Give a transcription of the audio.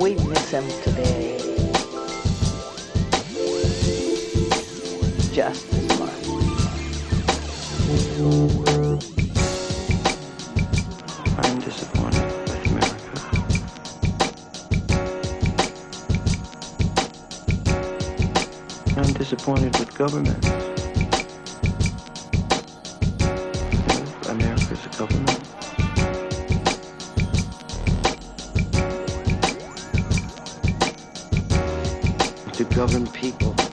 we miss him today just as much. I'm disappointed with America. I'm disappointed with government. America's a government. To govern people.